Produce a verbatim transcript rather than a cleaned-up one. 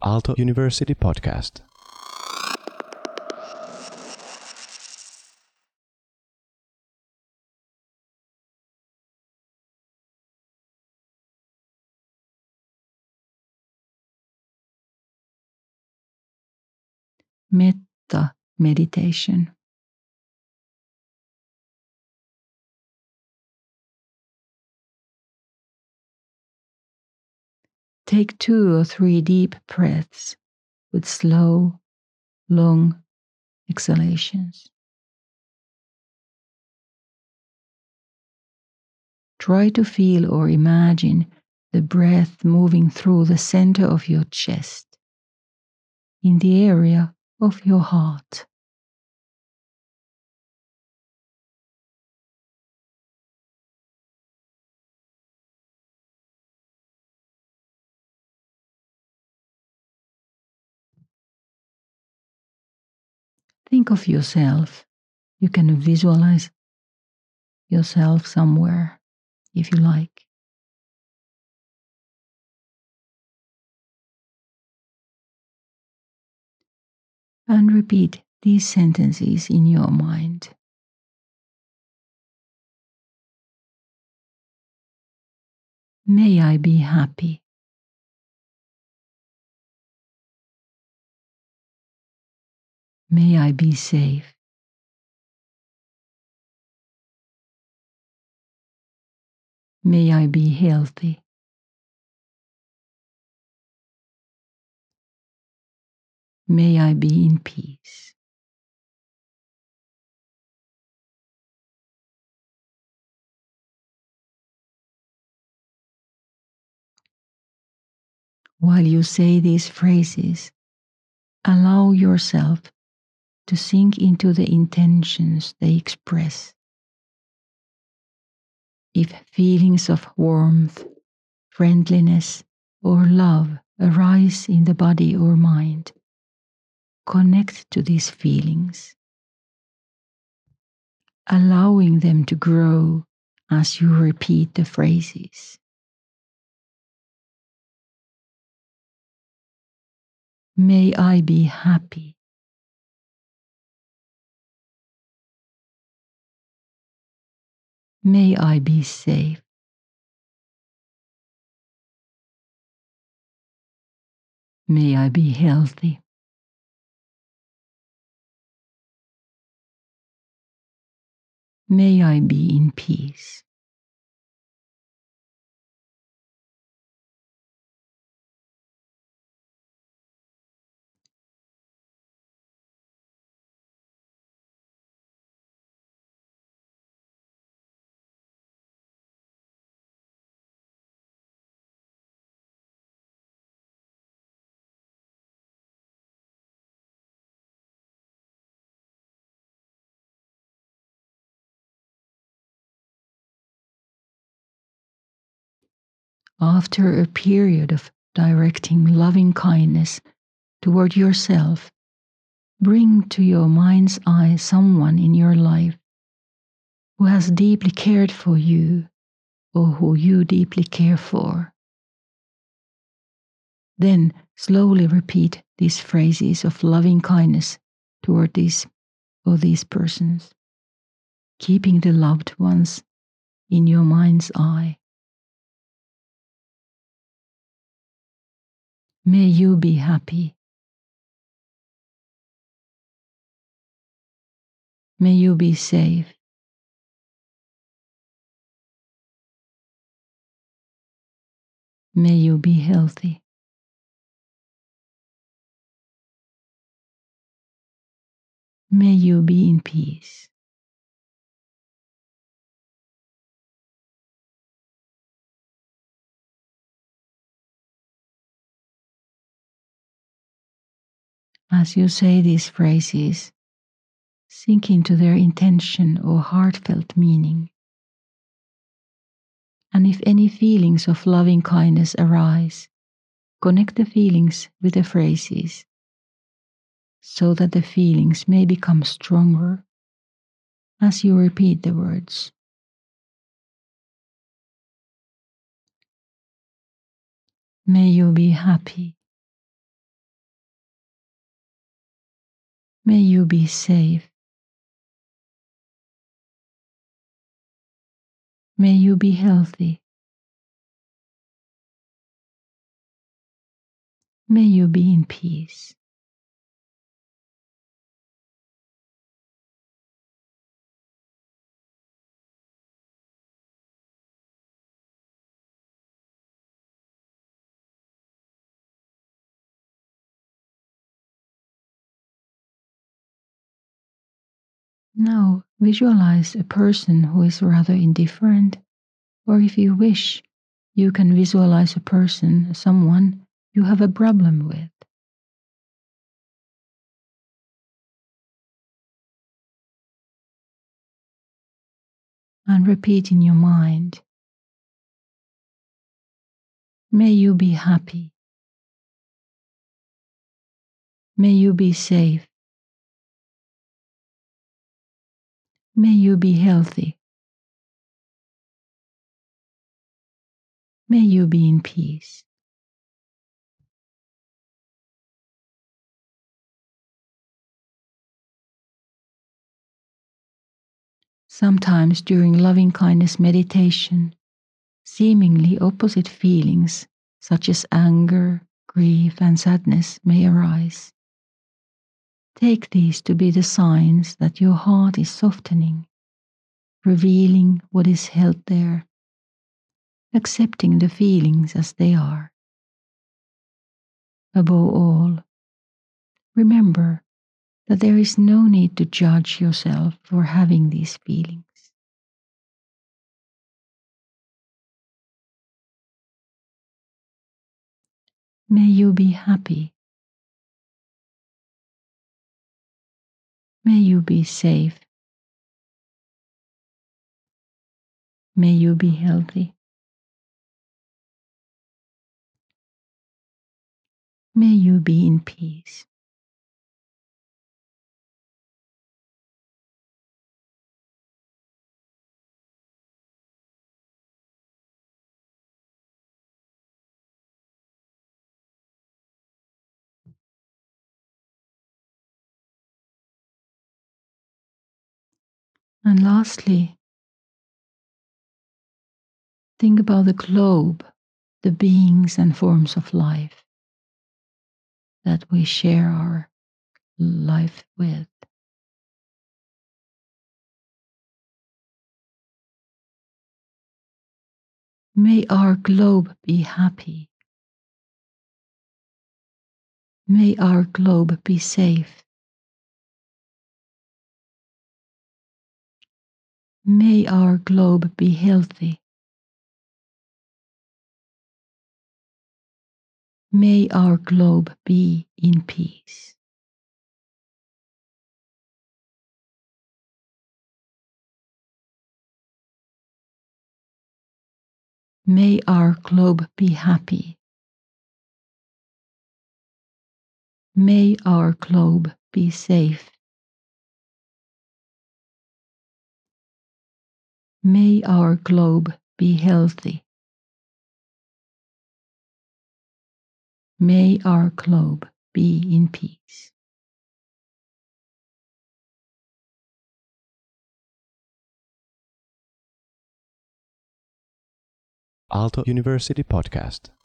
Aalto University podcast. Metta meditation. Take two or three deep breaths with slow, long exhalations. Try to feel or imagine the breath moving through the center of your chest, in the area of your heart. Think of yourself. You can visualize yourself somewhere if you like. And repeat these sentences in your mind. May I be happy. May I be safe. May I be healthy. May I be in peace. While you say these phrases, allow yourself to sink into the intentions they express. If feelings of warmth, friendliness, or love arise in the body or mind, connect to these feelings, allowing them to grow as you repeat the phrases. May I be happy. May I be safe. May I be healthy. May I be in peace. After a period of directing loving kindness toward yourself, bring to your mind's eye someone in your life who has deeply cared for you or who you deeply care for. Then slowly repeat these phrases of loving kindness toward these or these persons, keeping the loved ones in your mind's eye. May you be happy. May you be safe. May you be healthy. May you be in peace. As you say these phrases, sink into their intention or heartfelt meaning. And if any feelings of loving kindness arise, connect the feelings with the phrases so that the feelings may become stronger as you repeat the words. May you be happy. May you be safe. May you be healthy. May you be in peace. Now visualize a person who is rather indifferent, or if you wish, you can visualize a person, someone you have a problem with. And repeat in your mind, may you be happy. May you be safe. May you be healthy. May you be in peace. Sometimes during loving kindness meditation, seemingly opposite feelings such as anger, grief, and sadness may arise. Take these to be the signs that your heart is softening, revealing what is held there, accepting the feelings as they are. Above all, remember that there is no need to judge yourself for having these feelings. May you be happy. May you be safe. May you be healthy. May you be in peace. And lastly, think about the globe, the beings and forms of life that we share our life with. May our globe be happy. May our globe be safe. May our globe be healthy. May our globe be in peace. May our globe be happy. May our globe be safe. May our globe be healthy. May our globe be in peace. Aalto University Podcast.